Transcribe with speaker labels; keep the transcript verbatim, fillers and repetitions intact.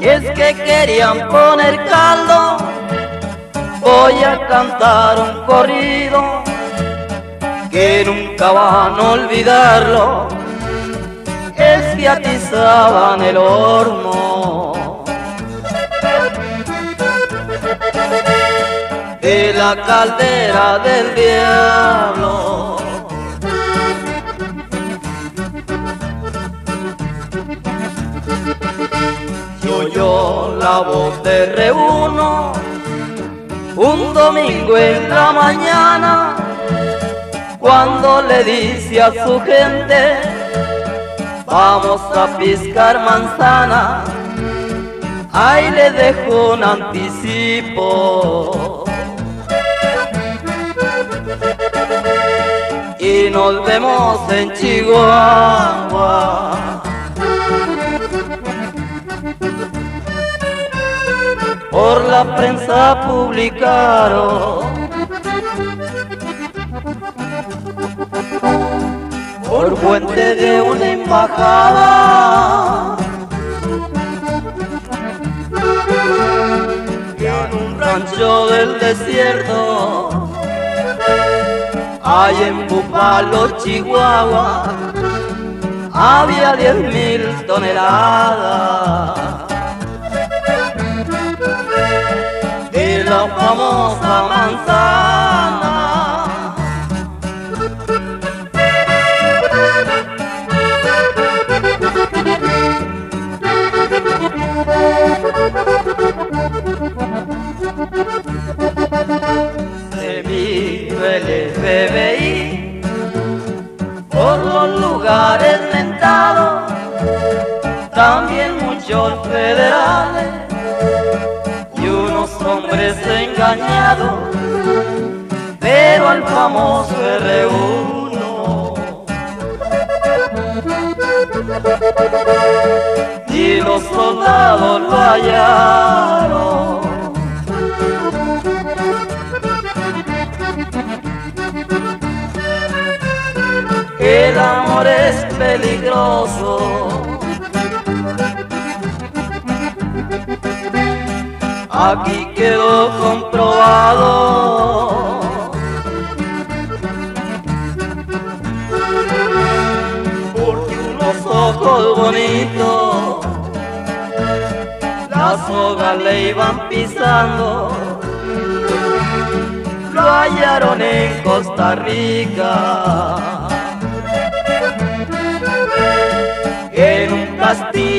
Speaker 1: es que querían poner caldo. Voy a cantar un corrido que nunca van a olvidarlo. Es que atizaban el horno de la caldera del diablo. Yo, yo la voz te reúno un domingo en la mañana, cuando le dice a su gente: vamos a piscar manzana. Ahí le dejo un anticipo y nos vemos en Chihuahua. Por la prensa publicaron, por fuente de una embajada, que en un rancho del desierto, ahí en Búfalo, Chihuahua, había diez mil toneladas de la famosa manzana. Se vive el F B I por los lugares mentados, también muchos federales y unos hombres engañados, pero al famoso R uno y los soldados lo hallaron. El amor es peligroso, aquí quedó comprobado. Porque unos ojos bonitos la soga le iban pisando, lo hallaron en Costa Rica, en un castillo